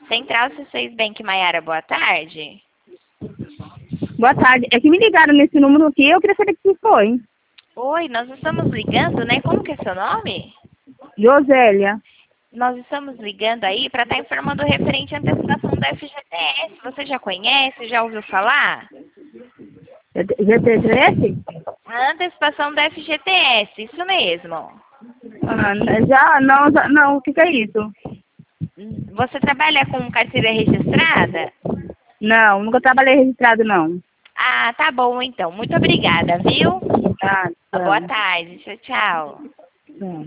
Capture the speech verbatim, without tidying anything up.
Central C seis Bank, Maiara, boa tarde. Boa tarde. É que me ligaram nesse número aqui, eu queria saber quem foi. Oi, nós estamos ligando, né? Como que é seu nome? Josélia. Nós estamos ligando aí para estar informando referente à antecipação da F G T S. Você já conhece? Já ouviu falar? G T S? A antecipação da F G T S, isso mesmo. Ah, já? Não, já- não. O que, que é isso? Você trabalha com carteira registrada? Não, nunca trabalhei registrado, não. Ah, tá bom então. Muito obrigada, viu? Tá, tá. Boa tarde. Tchau, tchau. Tá.